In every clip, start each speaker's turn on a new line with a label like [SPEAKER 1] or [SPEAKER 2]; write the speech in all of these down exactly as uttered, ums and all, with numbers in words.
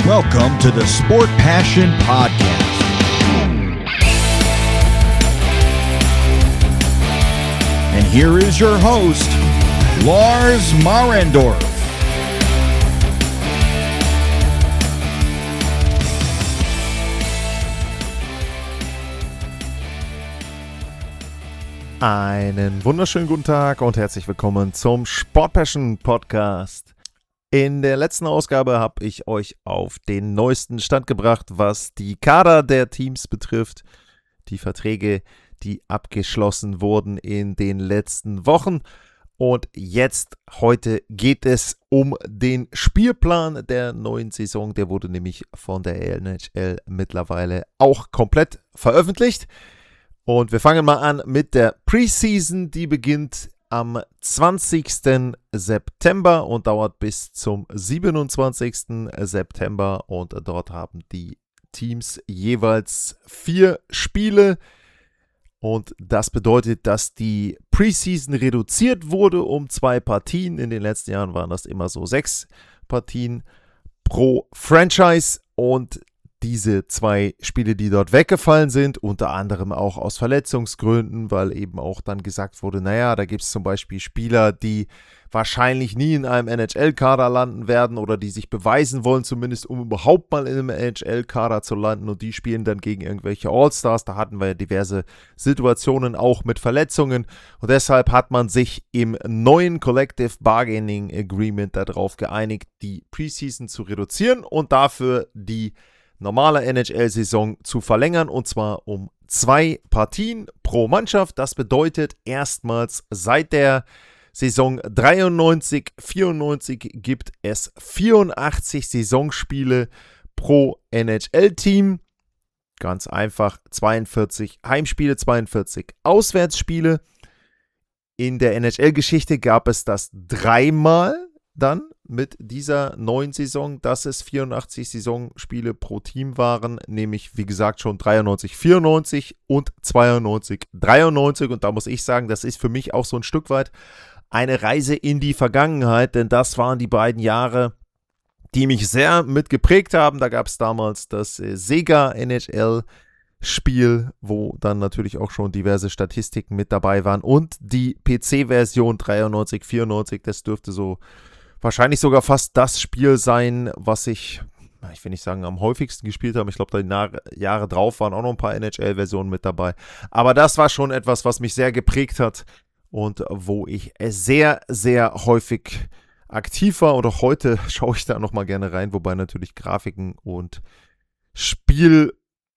[SPEAKER 1] Welcome to the Sport Passion Podcast. And here is your host, Lars Marendorf.
[SPEAKER 2] Einen wunderschönen guten Tag und herzlich willkommen zum Sport Passion Podcast. In der letzten Ausgabe habe ich euch auf den neuesten Stand gebracht, was die Kader der Teams betrifft, die Verträge, die abgeschlossen wurden in den letzten Wochen. Und jetzt, heute geht es um den Spielplan der neuen Saison. Der wurde nämlich von der N H L mittlerweile auch komplett veröffentlicht. Und wir fangen mal an mit der Preseason, die beginnt am zwanzigsten September und dauert bis zum siebenundzwanzigsten September. Und dort haben die Teams jeweils vier Spiele. Und das bedeutet, dass die Preseason reduziert wurde um zwei Partien. In den letzten Jahren waren das immer so sechs Partien pro Franchise. Und diese zwei Spiele, die dort weggefallen sind, unter anderem auch aus Verletzungsgründen, weil eben auch dann gesagt wurde, naja, da gibt es zum Beispiel Spieler, die wahrscheinlich nie in einem N H L-Kader landen werden oder die sich beweisen wollen, zumindest um überhaupt mal in einem N H L-Kader zu landen, und die spielen dann gegen irgendwelche All-Stars. Da hatten wir ja diverse Situationen auch mit Verletzungen, und deshalb hat man sich im neuen Collective Bargaining Agreement darauf geeinigt, die Preseason zu reduzieren und dafür die normale N H L-Saison zu verlängern, und zwar um zwei Partien pro Mannschaft. Das bedeutet erstmals seit der Saison dreiundneunzig vierundneunzig gibt es vierundachtzig Saisonspiele pro N H L-Team. Ganz einfach, zweiundvierzig Heimspiele, zweiundvierzig Auswärtsspiele. In der N H L-Geschichte gab es das dreimal dann mit dieser neuen Saison, dass es vierundachtzig Saisonspiele pro Team waren, nämlich wie gesagt schon dreiundneunzig vierundneunzig und zweiundneunzig dreiundneunzig, und da muss ich sagen, das ist für mich auch so ein Stück weit eine Reise in die Vergangenheit, denn das waren die beiden Jahre, die mich sehr mitgeprägt haben. Da gab es damals das äh, Sega N H L Spiel, wo dann natürlich auch schon diverse Statistiken mit dabei waren, und die P C-Version dreiundneunzig vierundneunzig, das dürfte so wahrscheinlich sogar fast das Spiel sein, was ich, ich will nicht sagen, am häufigsten gespielt habe. Ich glaube, die Jahre, Jahre drauf waren auch noch ein paar N H L-Versionen mit dabei. Aber das war schon etwas, was mich sehr geprägt hat und wo ich sehr, sehr häufig aktiv war. Und auch heute schaue ich da nochmal gerne rein, wobei natürlich Grafiken und Spielart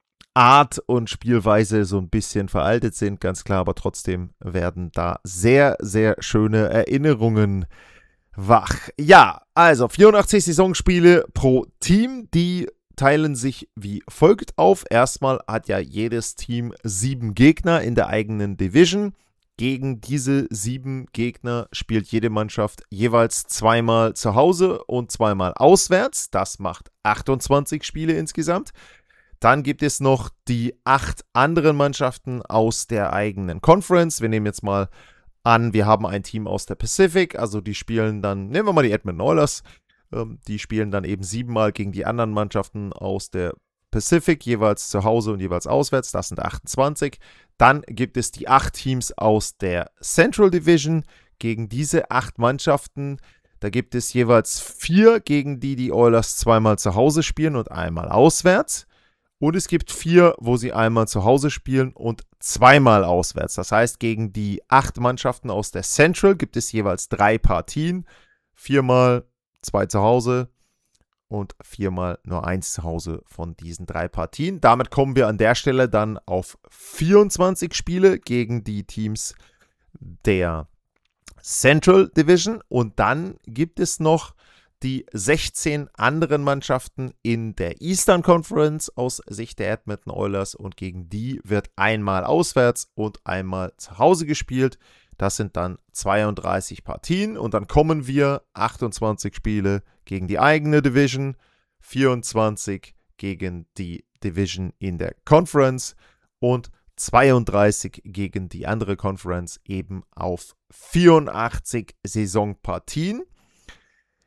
[SPEAKER 2] und Spielweise so ein bisschen veraltet sind, ganz klar. Aber trotzdem werden da sehr, sehr schöne Erinnerungen wach. Ja, also vierundachtzig Saisonspiele pro Team, die teilen sich wie folgt auf. Erstmal hat ja jedes Team sieben Gegner in der eigenen Division. Gegen diese sieben Gegner spielt jede Mannschaft jeweils zweimal zu Hause und zweimal auswärts. Das macht achtundzwanzig Spiele insgesamt. Dann gibt es noch die acht anderen Mannschaften aus der eigenen Conference. Wir nehmen jetzt mal an, wir haben ein Team aus der Pacific, also die spielen dann, nehmen wir mal die Edmonton Oilers, ähm, die spielen dann eben siebenmal gegen die anderen Mannschaften aus der Pacific, jeweils zu Hause und jeweils auswärts, das sind achtundzwanzig. Dann gibt es die acht Teams aus der Central Division. Gegen diese acht Mannschaften, da gibt es jeweils vier, gegen die die Oilers zweimal zu Hause spielen und einmal auswärts. Und es gibt vier, wo sie einmal zu Hause spielen und zweimal auswärts. Das heißt, gegen die acht Mannschaften aus der Central gibt es jeweils drei Partien. Viermal zwei zu Hause und viermal nur eins zu Hause von diesen drei Partien. Damit kommen wir an der Stelle dann auf vierundzwanzig Spiele gegen die Teams der Central Division. Und dann gibt es noch die sechzehn anderen Mannschaften in der Eastern Conference aus Sicht der Edmonton Oilers, und gegen die wird einmal auswärts und einmal zu Hause gespielt. Das sind dann zweiunddreißig Partien, und dann kommen wir achtundzwanzig Spiele gegen die eigene Division, vierundzwanzig gegen die Division in der Conference und zweiunddreißig gegen die andere Conference, eben auf vierundachtzig Saisonpartien.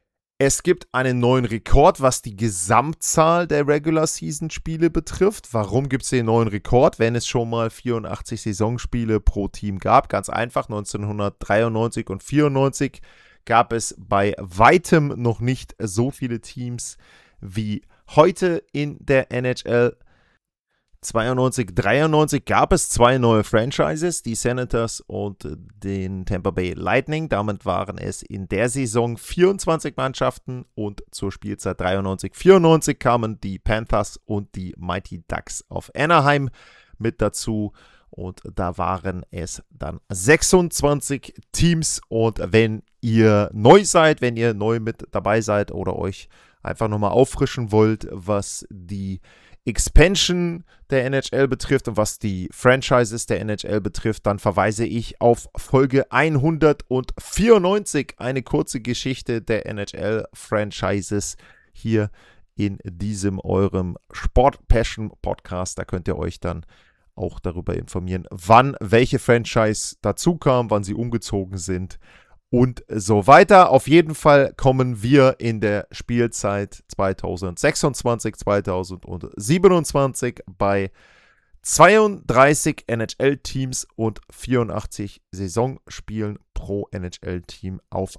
[SPEAKER 2] Es gibt einen neuen Rekord, was die Gesamtzahl der Regular-Season-Spiele betrifft. Warum gibt es den neuen Rekord, wenn es schon mal vierundachtzig Saisonspiele pro Team gab? Ganz einfach, neunzehnhundertdreiundneunzig und vierundneunzig gab es bei weitem noch nicht so viele Teams wie heute in der N H L. zweiundneunzig, dreiundneunzig gab es zwei neue Franchises, die Senators und den Tampa Bay Lightning. Damit waren es in der Saison vierundzwanzig Mannschaften und zur Spielzeit dreiundneunzig, vierundneunzig kamen die Panthers und die Mighty Ducks of Anaheim mit dazu. Und da waren es dann sechsundzwanzig Teams. Und wenn ihr neu seid, wenn ihr neu mit dabei seid oder euch einfach nochmal auffrischen wollt, was die Expansion der N H L betrifft und was die Franchises der N H L betrifft, dann verweise ich auf Folge hundertvierundneunzig, eine kurze Geschichte der N H L-Franchises hier in diesem eurem Sport-Passion-Podcast. Da könnt ihr euch dann auch darüber informieren, wann welche Franchise dazukam, wann sie umgezogen sind und so weiter. Auf jeden Fall kommen wir in der Spielzeit zweitausendsechsundzwanzig, zweitausendsiebenundzwanzig bei zweiunddreißig N H L-Teams und vierundachtzig Saisonspielen pro N H L-Team auf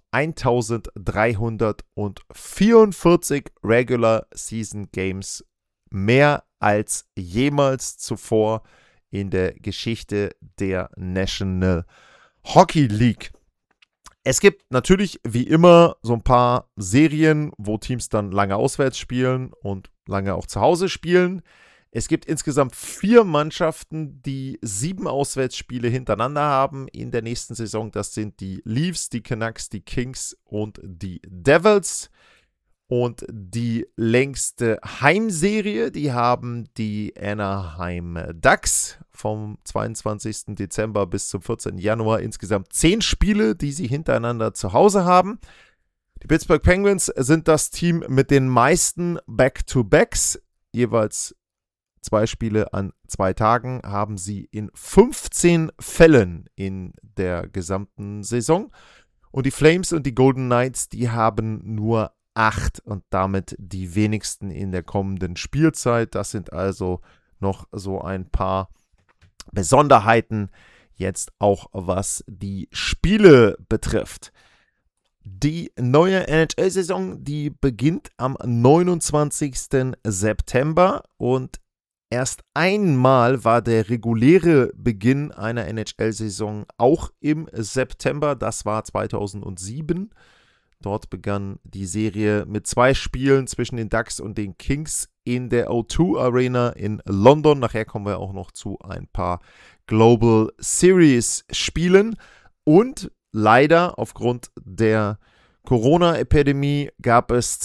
[SPEAKER 2] eintausenddreihundertvierundvierzig Regular Season Games, mehr als jemals zuvor in der Geschichte der National Hockey League. Es gibt natürlich wie immer so ein paar Serien, wo Teams dann lange auswärts spielen und lange auch zu Hause spielen. Es gibt insgesamt vier Mannschaften, die sieben Auswärtsspiele hintereinander haben in der nächsten Saison. Das sind die Leafs, die Canucks, die Kings und die Devils. Und die längste Heimserie, die haben die Anaheim Ducks vom zweiundzwanzigsten Dezember bis zum vierzehnten Januar. Insgesamt zehn Spiele, die sie hintereinander zu Hause haben. Die Pittsburgh Penguins sind das Team mit den meisten Back-to-Backs. Jeweils zwei Spiele an zwei Tagen haben sie in fünfzehn Fällen in der gesamten Saison. Und die Flames und die Golden Knights, die haben nur acht und damit die wenigsten in der kommenden Spielzeit. Das sind also noch so ein paar Besonderheiten, jetzt auch was die Spiele betrifft. Die neue N H L-Saison, die beginnt am neunundzwanzigsten September und erst einmal war der reguläre Beginn einer N H L-Saison auch im September. Das war zweitausendsieben. Dort begann die Serie mit zwei Spielen zwischen den Ducks und den Kings in der O zwei Arena in London. Nachher kommen wir auch noch zu ein paar Global Series Spielen. Und leider aufgrund der Corona-Epidemie gab es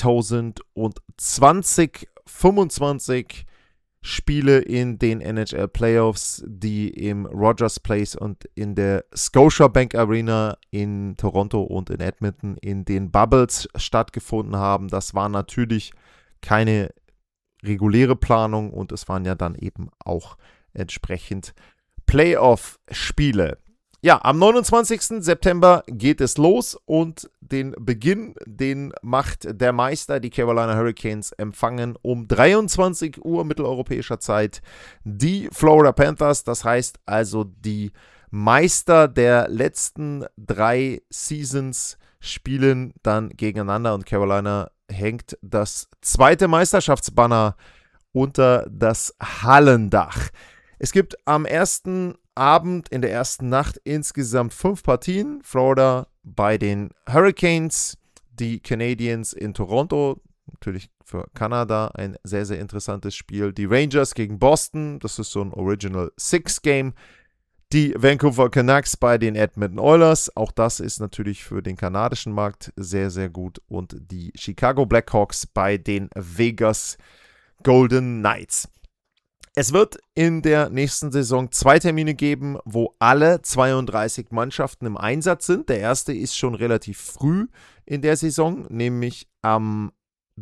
[SPEAKER 2] zweitausendzwanzig fünfundzwanzig Spiele in den N H L Playoffs, die im Rogers Place und in der Scotiabank Arena in Toronto und in Edmonton in den Bubbles stattgefunden haben. Das war natürlich keine reguläre Planung und es waren ja dann eben auch entsprechend Playoff-Spiele. Ja, am neunundzwanzigsten September geht es los und den Beginn, den macht der Meister, die Carolina Hurricanes, empfangen um dreiundzwanzig Uhr mitteleuropäischer Zeit die Florida Panthers. Das heißt also, die Meister der letzten drei Seasons spielen dann gegeneinander und Carolina hängt das zweite Meisterschaftsbanner unter das Hallendach. Es gibt am ersten Abend, in der ersten Nacht insgesamt fünf Partien. Florida bei den Hurricanes, die Canadiens in Toronto, natürlich für Kanada ein sehr, sehr interessantes Spiel. Die Rangers gegen Boston, das ist so ein Original Six Game. Die Vancouver Canucks bei den Edmonton Oilers, auch das ist natürlich für den kanadischen Markt sehr, sehr gut. Und die Chicago Blackhawks bei den Vegas Golden Knights. Es wird in der nächsten Saison zwei Termine geben, wo alle zweiunddreißig Mannschaften im Einsatz sind. Der erste ist schon relativ früh in der Saison, nämlich am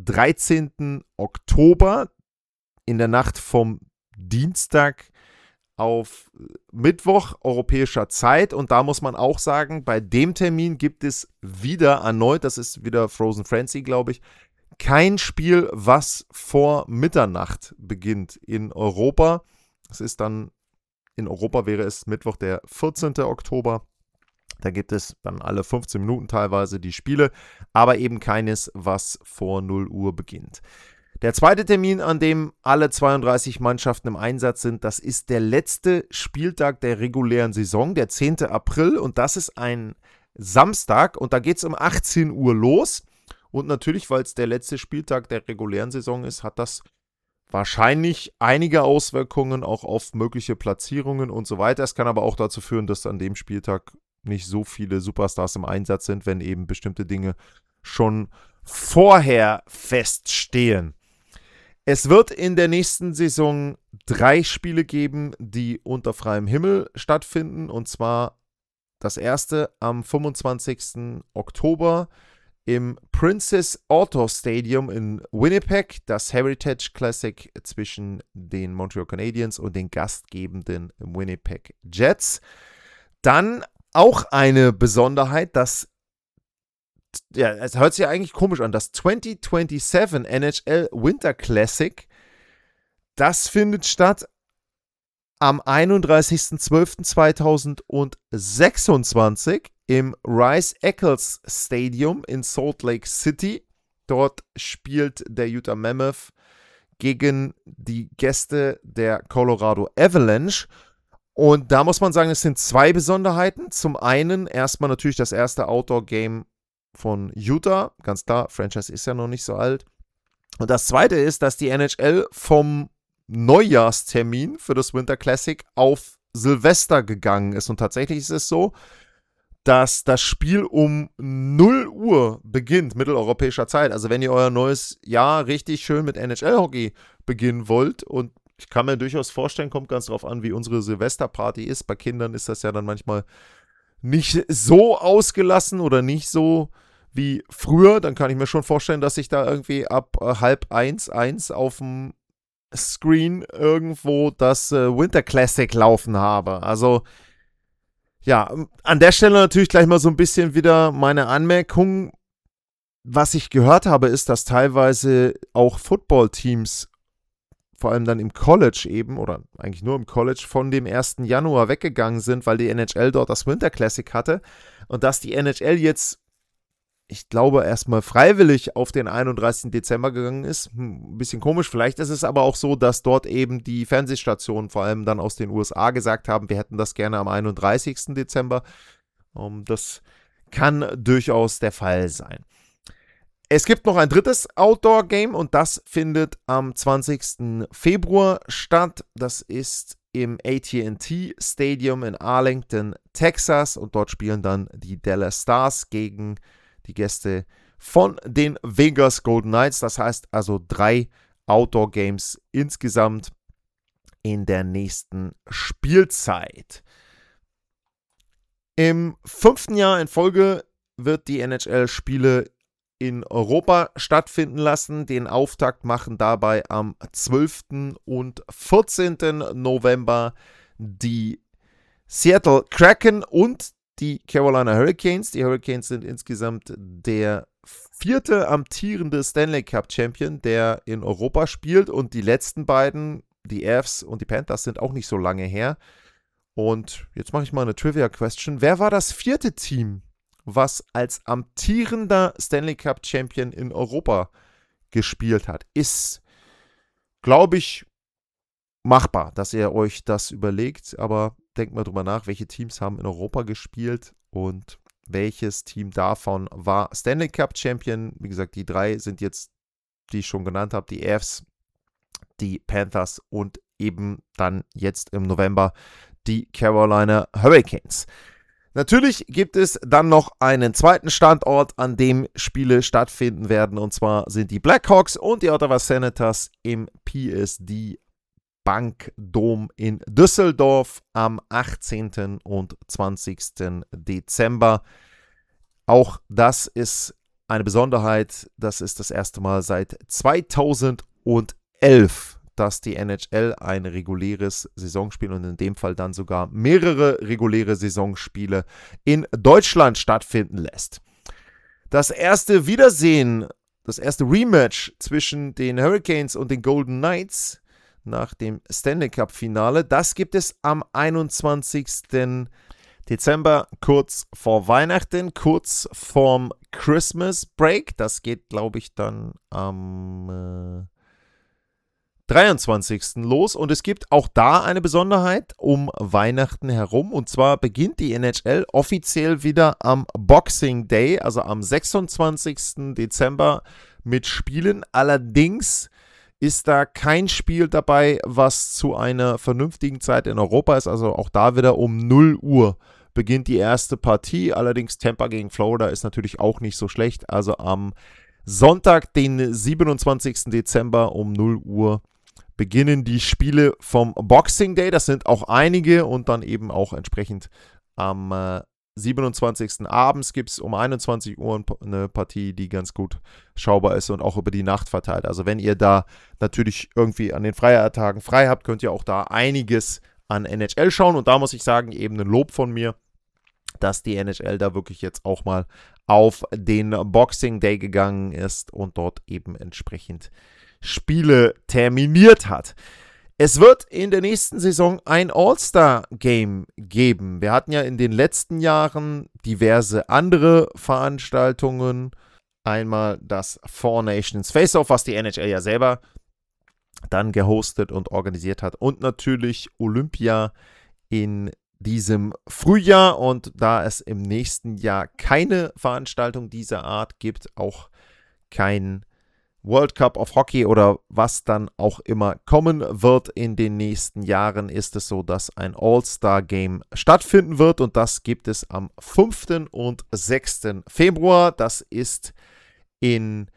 [SPEAKER 2] dreizehnten Oktober in der Nacht vom Dienstag auf Mittwoch europäischer Zeit. Und da muss man auch sagen, bei dem Termin gibt es wieder erneut, das ist wieder Frozen Frenzy, glaube ich, kein Spiel, was vor Mitternacht beginnt in Europa. Es ist dann, in Europa wäre es Mittwoch, der vierzehnten Oktober. Da gibt es dann alle fünfzehn Minuten teilweise die Spiele, aber eben keines, was vor null Uhr beginnt. Der zweite Termin, an dem alle zweiunddreißig Mannschaften im Einsatz sind, das ist der letzte Spieltag der regulären Saison, der zehnten April. Und das ist ein Samstag und da geht es um achtzehn Uhr los. Und natürlich, weil es der letzte Spieltag der regulären Saison ist, hat das wahrscheinlich einige Auswirkungen auch auf mögliche Platzierungen und so weiter. Es kann aber auch dazu führen, dass an dem Spieltag nicht so viele Superstars im Einsatz sind, wenn eben bestimmte Dinge schon vorher feststehen. Es wird in der nächsten Saison drei Spiele geben, die unter freiem Himmel stattfinden. Und zwar das erste am fünfundzwanzigsten Oktober im Princess Auto Stadium in Winnipeg, das Heritage Classic zwischen den Montreal Canadiens und den gastgebenden Winnipeg Jets. Dann auch eine Besonderheit, das ja, es hört sich ja eigentlich komisch an, das zwanzig siebenundzwanzig N H L Winter Classic, das findet statt am einunddreißigsten zwölften zweitausendsechsundzwanzig im Rice-Eccles Stadium in Salt Lake City. Dort spielt der Utah Mammoth gegen die Gäste der Colorado Avalanche. Und da muss man sagen, es sind zwei Besonderheiten. Zum einen erstmal natürlich das erste Outdoor-Game von Utah. Ganz klar, Franchise ist ja noch nicht so alt. Und das zweite ist, dass die N H L vom Neujahrstermin für das Winter Classic auf Silvester gegangen ist. Und tatsächlich ist es so, dass das Spiel um null Uhr beginnt, mitteleuropäischer Zeit. Also wenn ihr euer neues Jahr richtig schön mit N H L-Hockey beginnen wollt, und ich kann mir durchaus vorstellen, kommt ganz drauf an, wie unsere Silvesterparty ist. Bei Kindern ist das ja dann manchmal nicht so ausgelassen oder nicht so wie früher. Dann kann ich mir schon vorstellen, dass ich da irgendwie ab äh, halb eins, eins auf dem Screen irgendwo das äh, Winter Classic laufen habe. Also ja, an der Stelle natürlich gleich mal so ein bisschen wieder meine Anmerkung. Was ich gehört habe, ist, dass teilweise auch Football-Teams, vor allem dann im College eben, oder eigentlich nur im College, von dem ersten Januar weggegangen sind, weil die N H L dort das Winter Classic hatte und dass die N H L jetzt, ich glaube, erstmal freiwillig auf den einunddreißigsten Dezember gegangen ist. Hm, ein bisschen komisch. Vielleicht ist es aber auch so, dass dort eben die Fernsehstationen, vor allem dann aus den U S A, gesagt haben, wir hätten das gerne am einunddreißigsten Dezember. Um, das kann durchaus der Fall sein. Es gibt noch ein drittes Outdoor-Game und das findet am zwanzigsten Februar statt. Das ist im A T and T Stadium in Arlington, Texas, und dort spielen dann die Dallas Stars gegen die Gäste von den Vegas Golden Knights. Das heißt also drei Outdoor-Games insgesamt in der nächsten Spielzeit. Im fünften Jahr in Folge wird die N H L Spiele in Europa stattfinden lassen. Den Auftakt machen dabei am zwölften und vierzehnten November die Seattle Kraken und die Carolina Hurricanes. Die Hurricanes sind insgesamt der vierte amtierende Stanley Cup Champion, der in Europa spielt, und die letzten beiden, die Avs und die Panthers, sind auch nicht so lange her. Und jetzt mache ich mal eine Trivia-Question. Wer war das vierte Team, was als amtierender Stanley Cup Champion in Europa gespielt hat? Ist, glaube ich, machbar, dass ihr euch das überlegt, aber denkt mal drüber nach, welche Teams haben in Europa gespielt und welches Team davon war Stanley Cup Champion. Wie gesagt, die drei sind jetzt, die ich schon genannt habe, die Avs, die Panthers und eben dann jetzt im November die Carolina Hurricanes. Natürlich gibt es dann noch einen zweiten Standort, an dem Spiele stattfinden werden, und zwar sind die Blackhawks und die Ottawa Senators im P S D Bank Dome in Düsseldorf am achtzehnten und zwanzigsten Dezember. Auch das ist eine Besonderheit. Das ist das erste Mal seit zweitausendelf, dass die N H L ein reguläres Saisonspiel und in dem Fall dann sogar mehrere reguläre Saisonspiele in Deutschland stattfinden lässt. Das erste Wiedersehen, das erste Rematch zwischen den Hurricanes und den Golden Knights nach dem Stanley Cup Finale, das gibt es am einundzwanzigsten Dezember, kurz vor Weihnachten, kurz vorm Christmas Break. Das geht, glaube ich, dann am äh, dreiundzwanzigsten los. Und es gibt auch da eine Besonderheit um Weihnachten herum. Und zwar beginnt die N H L offiziell wieder am Boxing Day, also am sechsundzwanzigsten Dezember mit Spielen. Allerdings ist da kein Spiel dabei, was zu einer vernünftigen Zeit in Europa ist. Also auch da wieder um null Uhr beginnt die erste Partie. Allerdings Tampa gegen Florida ist natürlich auch nicht so schlecht. Also am Sonntag, den siebenundzwanzigsten Dezember um null Uhr beginnen die Spiele vom Boxing Day. Das sind auch einige und dann eben auch entsprechend am äh, siebenundzwanzigsten abends gibt es um einundzwanzig Uhr eine Partie, die ganz gut schaubar ist und auch über die Nacht verteilt. Also wenn ihr da natürlich irgendwie an den Feiertagen frei habt, könnt ihr auch da einiges an N H L schauen. Und da muss ich sagen, eben ein Lob von mir, dass die N H L da wirklich jetzt auch mal auf den Boxing Day gegangen ist und dort eben entsprechend Spiele terminiert hat. Es wird in der nächsten Saison ein All-Star-Game geben. Wir hatten ja in den letzten Jahren diverse andere Veranstaltungen. Einmal das Four Nations Face-Off, was die N H L ja selber dann gehostet und organisiert hat. Und natürlich Olympia in diesem Frühjahr. Und da es im nächsten Jahr keine Veranstaltung dieser Art gibt, auch kein World Cup of Hockey oder was dann auch immer kommen wird in den nächsten Jahren, ist es so, dass ein All-Star-Game stattfinden wird und das gibt es am fünften und sechsten Februar. Das ist in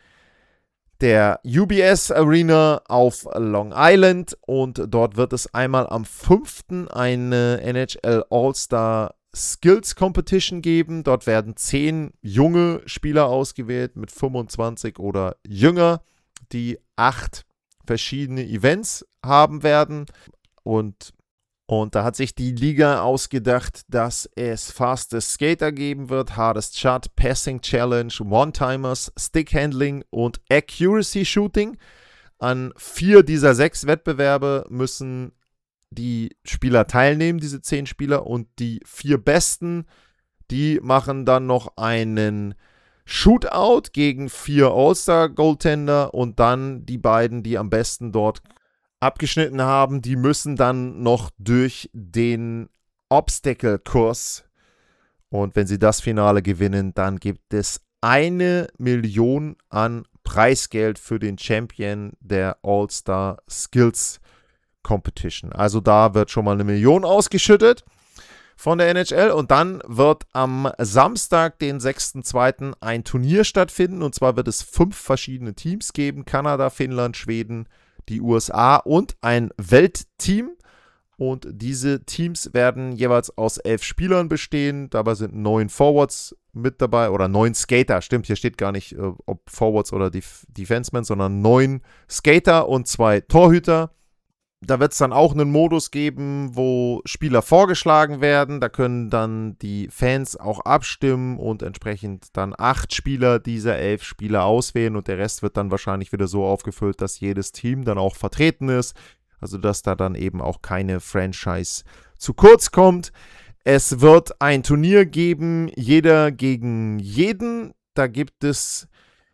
[SPEAKER 2] der U B S Arena auf Long Island und dort wird es einmal am fünften eine N H L All-Star Skills Competition geben. Dort werden zehn junge Spieler ausgewählt mit fünfundzwanzig oder jünger, die acht verschiedene Events haben werden. Und, und da hat sich die Liga ausgedacht, dass es Fastest Skater geben wird, Hardest Shot, Passing Challenge, One-Timers, Stick Handling und Accuracy Shooting. An vier dieser sechs Wettbewerbe müssen die Spieler teilnehmen, diese zehn Spieler, und die vier Besten, die machen dann noch einen Shootout gegen vier All-Star-Goaltender und dann die beiden, die am besten dort abgeschnitten haben, die müssen dann noch durch den Obstacle-Kurs und wenn sie das Finale gewinnen, dann gibt es eine Million an Preisgeld für den Champion der All-Star Skills Competition. Also da wird schon mal eine Million ausgeschüttet von der N H L und dann wird am Samstag, den sechsten zweiten ein Turnier stattfinden und zwar wird es fünf verschiedene Teams geben, Kanada, Finnland, Schweden, die U S A und ein Weltteam und diese Teams werden jeweils aus elf Spielern bestehen, dabei sind neun Forwards mit dabei oder neun Skater, stimmt, hier steht gar nicht, ob Forwards oder Def- Defensemen, sondern neun Skater und zwei Torhüter. Da wird es dann auch einen Modus geben, wo Spieler vorgeschlagen werden. Da können dann die Fans auch abstimmen und entsprechend dann acht Spieler dieser elf Spieler auswählen. Und der Rest wird dann wahrscheinlich wieder so aufgefüllt, dass jedes Team dann auch vertreten ist. Also dass da dann eben auch keine Franchise zu kurz kommt. Es wird ein Turnier geben, jeder gegen jeden. Da gibt es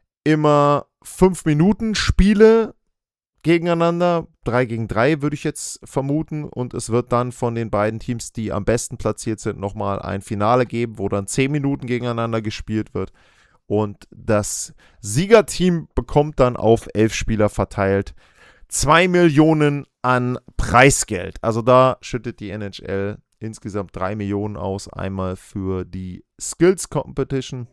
[SPEAKER 2] immer fünf Minuten Spiele gegeneinander, drei gegen drei würde ich jetzt vermuten und es wird dann von den beiden Teams, die am besten platziert sind, nochmal ein Finale geben, wo dann zehn Minuten gegeneinander gespielt wird und das Siegerteam bekommt dann auf elf Spieler verteilt zwei Millionen an Preisgeld. Also da schüttet die N H L insgesamt drei Millionen aus, einmal für die Skills Competition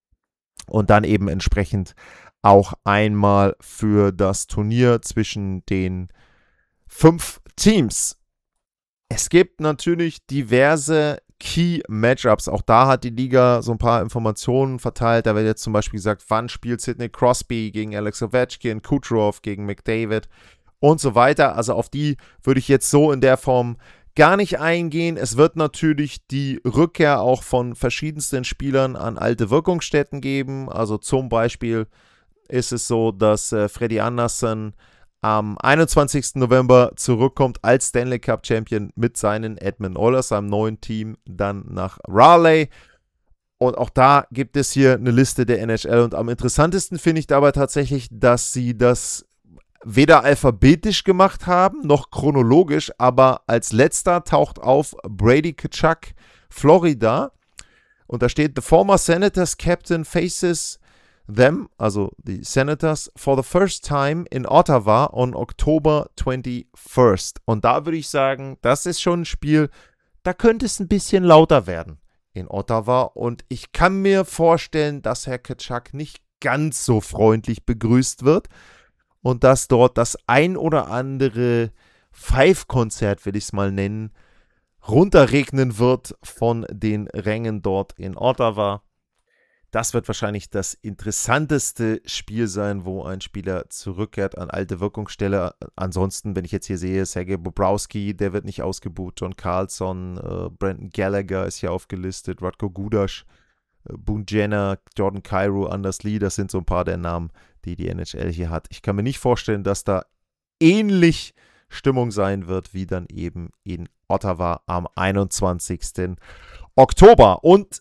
[SPEAKER 2] und dann eben entsprechend auch einmal für das Turnier zwischen den fünf Teams. Es gibt natürlich diverse Key-Matchups. Auch da hat die Liga so ein paar Informationen verteilt. Da wird jetzt zum Beispiel gesagt, wann spielt Sidney Crosby gegen Alex Ovechkin, Kucherov gegen McDavid und so weiter. Also auf die würde ich jetzt so in der Form gar nicht eingehen. Es wird natürlich die Rückkehr auch von verschiedensten Spielern an alte Wirkungsstätten geben. Also zum Beispiel ist es so, dass äh, Freddie Andersen am einundzwanzigsten November zurückkommt als Stanley Cup Champion mit seinen Edmonton Oilers, seinem neuen Team, dann nach Raleigh. Und auch da gibt es hier eine Liste der N H L. Und am interessantesten finde ich dabei tatsächlich, dass sie das weder alphabetisch gemacht haben, noch chronologisch, aber als letzter taucht auf Brady Tkachuk, Florida. Und da steht, the former Senators captain faces them, also die Senators, for the first time in Ottawa on October twenty-first. Und da würde ich sagen, das ist schon ein Spiel, da könnte es ein bisschen lauter werden in Ottawa. Und ich kann mir vorstellen, dass Herr Tkachuk nicht ganz so freundlich begrüßt wird und dass dort das ein oder andere Pfeifkonzert, will ich es mal nennen, runterregnen wird von den Rängen dort in Ottawa. Das wird wahrscheinlich das interessanteste Spiel sein, wo ein Spieler zurückkehrt an alte Wirkungsstelle. Ansonsten, wenn ich jetzt hier sehe, Sergei Bobrovsky, der wird nicht ausgebucht. John Carlson, äh, Brandon Gallagher ist hier aufgelistet, Radko Gudas, äh, Boone Jenner, Jordan Kyrou, Anders Lee, das sind so ein paar der Namen, die die N H L hier hat. Ich kann mir nicht vorstellen, dass da ähnlich Stimmung sein wird, wie dann eben in Ottawa am einundzwanzigsten Oktober. Und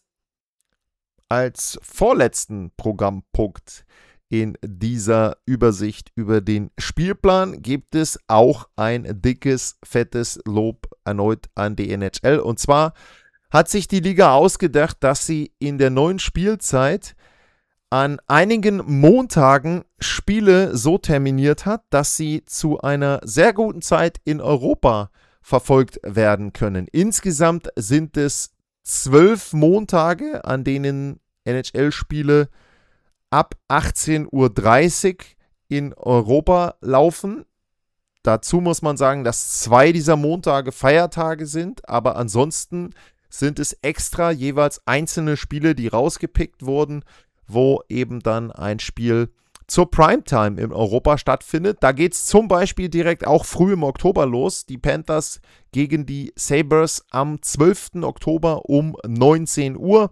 [SPEAKER 2] als vorletzten Programmpunkt in dieser Übersicht über den Spielplan gibt es auch ein dickes, fettes Lob erneut an die N H L. Und zwar hat sich die Liga ausgedacht, dass sie in der neuen Spielzeit an einigen Montagen Spiele so terminiert hat, dass sie zu einer sehr guten Zeit in Europa verfolgt werden können. Insgesamt sind es zwölf Montage, an denen N H L-Spiele ab achtzehn Uhr dreißig in Europa laufen. Dazu muss man sagen, dass zwei dieser Montage Feiertage sind, aber ansonsten sind es extra jeweils einzelne Spiele, die rausgepickt wurden, wo eben dann ein Spiel zur Primetime in Europa stattfindet. Da geht es zum Beispiel direkt auch früh im Oktober los. Die Panthers gegen die Sabres am zwölften Oktober um neunzehn Uhr.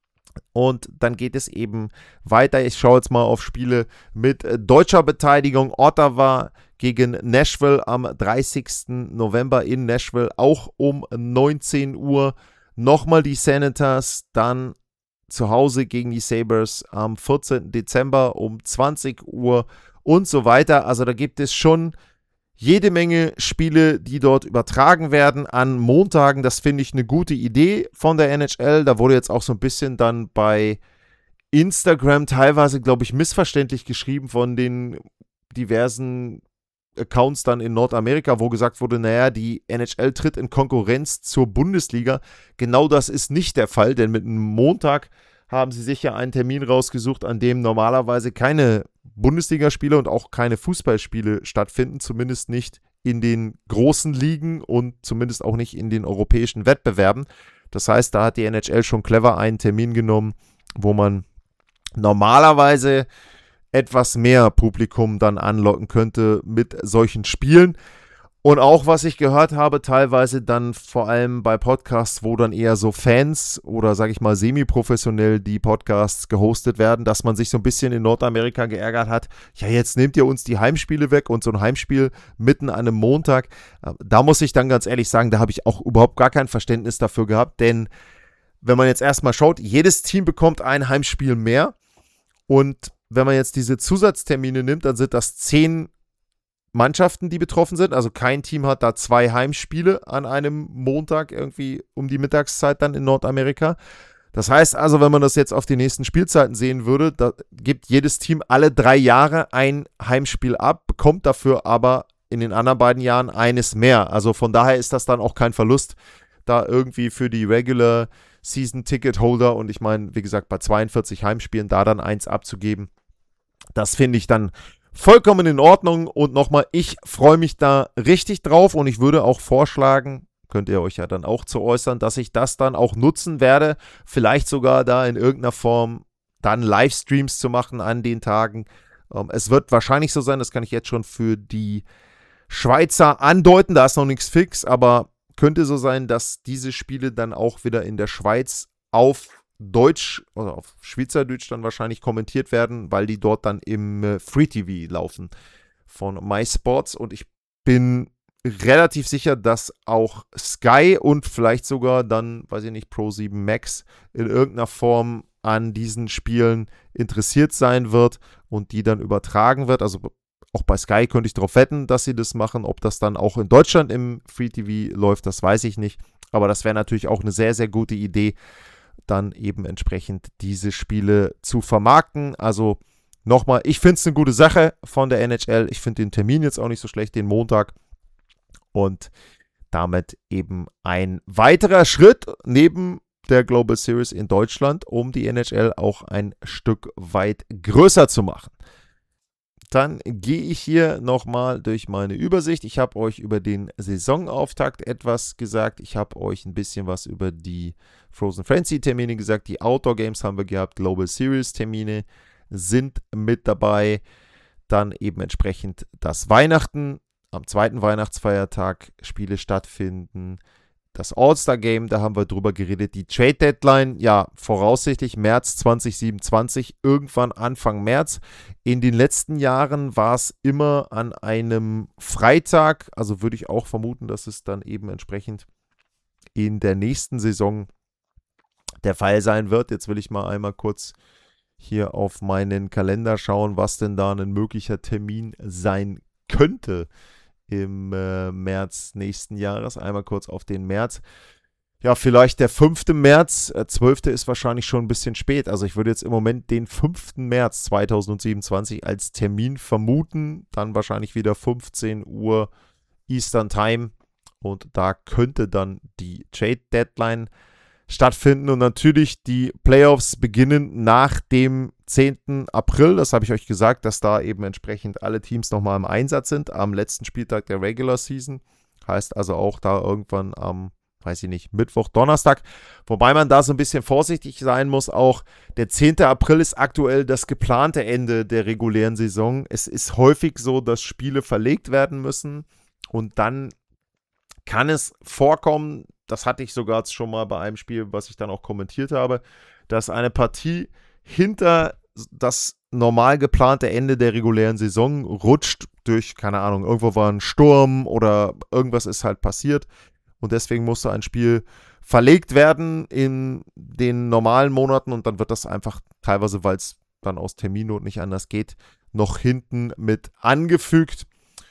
[SPEAKER 2] Und dann geht es eben weiter. Ich schaue jetzt mal auf Spiele mit deutscher Beteiligung. Ottawa gegen Nashville am dreißigsten November in Nashville, auch um neunzehn Uhr. Nochmal die Senators, dann zu Hause gegen die Sabres am vierzehnten Dezember um zwanzig Uhr und so weiter. Also da gibt es schon jede Menge Spiele, die dort übertragen werden an Montagen. Das finde ich eine gute Idee von der N H L. Da wurde jetzt auch so ein bisschen dann bei Instagram teilweise, glaube ich, missverständlich geschrieben von den diversen Accounts dann in Nordamerika, wo gesagt wurde, naja, die N H L tritt in Konkurrenz zur Bundesliga. Genau das ist nicht der Fall, denn mit einem Montag haben sie sich ja einen Termin rausgesucht, an dem normalerweise keine Bundesligaspiele und auch keine Fußballspiele stattfinden, zumindest nicht in den großen Ligen und zumindest auch nicht in den europäischen Wettbewerben. Das heißt, da hat die N H L schon clever einen Termin genommen, wo man normalerweise etwas mehr Publikum dann anlocken könnte mit solchen Spielen. Und auch, was ich gehört habe, teilweise dann vor allem bei Podcasts, wo dann eher so Fans oder, sage ich mal, semi-professionell die Podcasts gehostet werden, dass man sich so ein bisschen in Nordamerika geärgert hat, ja, jetzt nehmt ihr uns die Heimspiele weg und so ein Heimspiel mitten an einem Montag. Da muss ich dann ganz ehrlich sagen, da habe ich auch überhaupt gar kein Verständnis dafür gehabt, denn wenn man jetzt erstmal schaut, jedes Team bekommt ein Heimspiel mehr und wenn man jetzt diese Zusatztermine nimmt, dann sind das zehn Mannschaften, die betroffen sind. Also kein Team hat da zwei Heimspiele an einem Montag irgendwie um die Mittagszeit dann in Nordamerika. Das heißt also, wenn man das jetzt auf die nächsten Spielzeiten sehen würde, da gibt jedes Team alle drei Jahre ein Heimspiel ab, bekommt dafür aber in den anderen beiden Jahren eines mehr. Also von daher ist das dann auch kein Verlust da irgendwie für die Regular Season Ticket Holder und ich meine, wie gesagt, bei zweiundvierzig Heimspielen da dann eins abzugeben, das finde ich dann vollkommen in Ordnung und nochmal, ich freue mich da richtig drauf und ich würde auch vorschlagen, könnt ihr euch ja dann auch zu äußern, dass ich das dann auch nutzen werde, vielleicht sogar da in irgendeiner Form dann Livestreams zu machen an den Tagen. Ähm, es wird wahrscheinlich so sein, das kann ich jetzt schon für die Schweizer andeuten, da ist noch nichts fix, aber könnte so sein, dass diese Spiele dann auch wieder in der Schweiz auf Deutsch oder auf Schweizerdeutsch dann wahrscheinlich kommentiert werden, weil die dort dann im äh, Free-T V laufen von MySports. Und ich bin relativ sicher, dass auch Sky und vielleicht sogar dann, weiß ich nicht, Pro sieben Max in irgendeiner Form an diesen Spielen interessiert sein wird und die dann übertragen wird. Also auch bei Sky könnte ich darauf wetten, dass sie das machen. Ob das dann auch in Deutschland im Free-T V läuft, das weiß ich nicht. Aber das wäre natürlich auch eine sehr, sehr gute Idee, dann eben entsprechend diese Spiele zu vermarkten. Also nochmal, ich finde es eine gute Sache von der N H L. Ich finde den Termin jetzt auch nicht so schlecht, den Montag. Und damit eben ein weiterer Schritt neben der Global Series in Deutschland, um die N H L auch ein Stück weit größer zu machen. Dann gehe ich hier nochmal durch meine Übersicht. Ich habe euch über den Saisonauftakt etwas gesagt. Ich habe euch ein bisschen was über die Frozen Frenzy Termine gesagt. Die Outdoor Games haben wir gehabt. Global Series Termine sind mit dabei. Dann eben entsprechend das Weihnachten. Am zweiten Weihnachtsfeiertag Spiele stattfinden. Das All-Star-Game, da haben wir drüber geredet. Die Trade-Deadline, ja, voraussichtlich März zwanzig siebenundzwanzig, irgendwann Anfang März. In den letzten Jahren war es immer an einem Freitag. Also würde ich auch vermuten, dass es dann eben entsprechend in der nächsten Saison der Fall sein wird. Jetzt will ich mal einmal kurz hier auf meinen Kalender schauen, was denn da ein möglicher Termin sein könnte im äh, März nächsten Jahres. Einmal kurz auf den März. Ja, vielleicht der fünfte März. Äh, zwölfte ist wahrscheinlich schon ein bisschen spät. Also ich würde jetzt im Moment den fünften März zweitausendsiebenundzwanzig als Termin vermuten. Dann wahrscheinlich wieder fünfzehn Uhr Eastern Time. Und da könnte dann die Trade Deadline stattfinden. Und natürlich die Playoffs beginnen nach dem zehnten April. Das habe ich euch gesagt, dass da eben entsprechend alle Teams nochmal im Einsatz sind am letzten Spieltag der Regular Season. Heißt also auch da irgendwann am, weiß ich nicht, Mittwoch, Donnerstag. Wobei man da so ein bisschen vorsichtig sein muss. Auch der zehnte April ist aktuell das geplante Ende der regulären Saison. Es ist häufig so, dass Spiele verlegt werden müssen. Und dann kann es vorkommen, das hatte ich sogar schon mal bei einem Spiel, was ich dann auch kommentiert habe, dass eine Partie hinter das normal geplante Ende der regulären Saison rutscht durch, keine Ahnung, irgendwo war ein Sturm oder irgendwas ist halt passiert und deswegen musste ein Spiel verlegt werden in den normalen Monaten und dann wird das einfach teilweise, weil es dann aus Terminnot nicht anders geht, noch hinten mit angefügt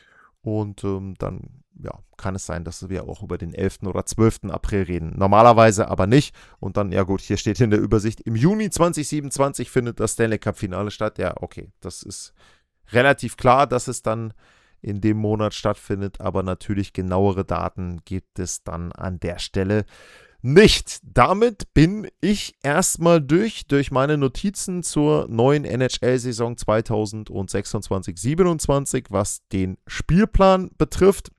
[SPEAKER 2] und ähm, dann ja, kann es sein, dass wir auch über den elften oder zwölften April reden. Normalerweise aber nicht. Und dann, ja gut, hier steht in der Übersicht, im Juni zwanzig siebenundzwanzig findet das Stanley Cup Finale statt. Ja, okay, das ist relativ klar, dass es dann in dem Monat stattfindet. Aber natürlich genauere Daten gibt es dann an der Stelle nicht. Damit bin ich erstmal durch, durch meine Notizen zur neuen N H L-Saison zweitausendsechsundzwanzig siebenundzwanzig, was den Spielplan betrifft.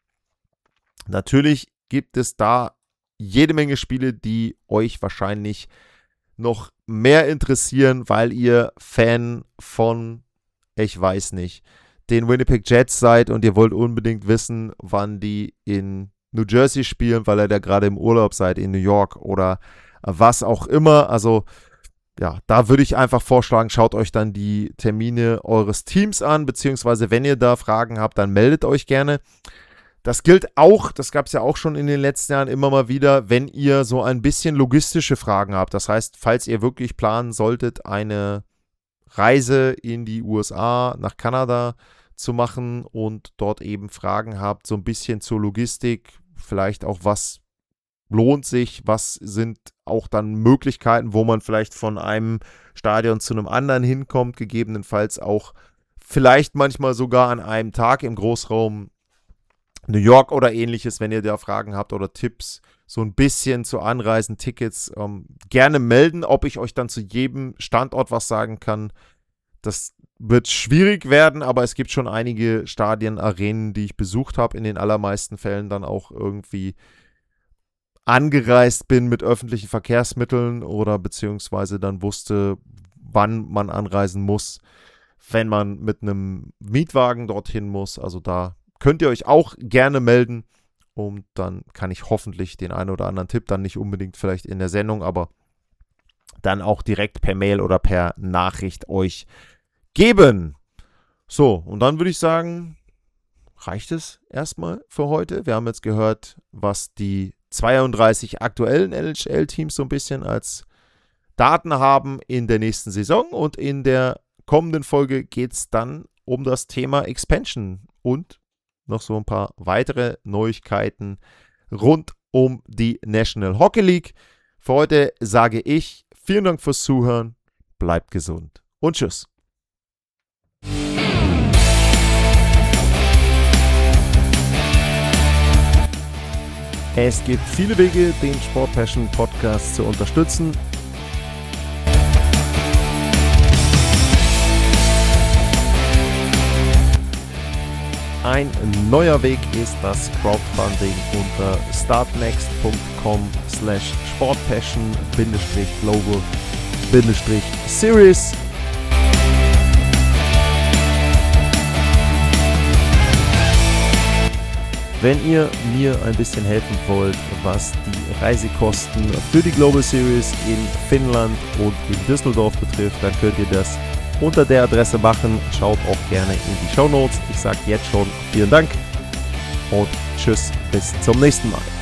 [SPEAKER 2] Natürlich gibt es da jede Menge Spiele, die euch wahrscheinlich noch mehr interessieren, weil ihr Fan von, ich weiß nicht, den Winnipeg Jets seid und ihr wollt unbedingt wissen, wann die in New Jersey spielen, weil ihr da gerade im Urlaub seid in New York oder was auch immer. Also ja, da würde ich einfach vorschlagen, schaut euch dann die Termine eures Teams an, beziehungsweise wenn ihr da Fragen habt, dann meldet euch gerne. Das gilt auch, das gab es ja auch schon in den letzten Jahren immer mal wieder, wenn ihr so ein bisschen logistische Fragen habt. Das heißt, falls ihr wirklich planen solltet, eine Reise in die U S A, nach Kanada zu machen und dort eben Fragen habt, so ein bisschen zur Logistik, vielleicht auch was lohnt sich, was sind auch dann Möglichkeiten, wo man vielleicht von einem Stadion zu einem anderen hinkommt, gegebenenfalls auch vielleicht manchmal sogar an einem Tag im Großraum New York oder ähnliches, wenn ihr da Fragen habt oder Tipps, so ein bisschen zu Anreisen, Tickets, ähm, gerne melden, ob ich euch dann zu jedem Standort was sagen kann. Das wird schwierig werden, aber es gibt schon einige Stadien, Arenen, die ich besucht habe, in den allermeisten Fällen dann auch irgendwie angereist bin mit öffentlichen Verkehrsmitteln oder beziehungsweise dann wusste, wann man anreisen muss, wenn man mit einem Mietwagen dorthin muss. Also da könnt ihr euch auch gerne melden. Und dann kann ich hoffentlich den einen oder anderen Tipp dann nicht unbedingt vielleicht in der Sendung, aber dann auch direkt per Mail oder per Nachricht euch geben. So, und dann würde ich sagen, reicht es erstmal für heute. Wir haben jetzt gehört, was die zweiunddreißig aktuellen N H L-Teams so ein bisschen als Daten haben in der nächsten Saison. Und in der kommenden Folge geht es dann um das Thema Expansion und noch so ein paar weitere Neuigkeiten rund um die National Hockey League. Für heute sage ich vielen Dank fürs Zuhören, bleibt gesund und tschüss. Es gibt viele Wege, den Sport Passion Podcast zu unterstützen. Ein neuer Weg ist das Crowdfunding unter startnext.com slash sportpassion global series. Wenn ihr mir ein bisschen helfen wollt, was die Reisekosten für die Global Series in Finnland und in Düsseldorf betrifft, dann könnt ihr das unter der Adresse machen. Schaut auch gerne in die Shownotes. Ich sage jetzt schon vielen Dank und tschüss, bis zum nächsten Mal.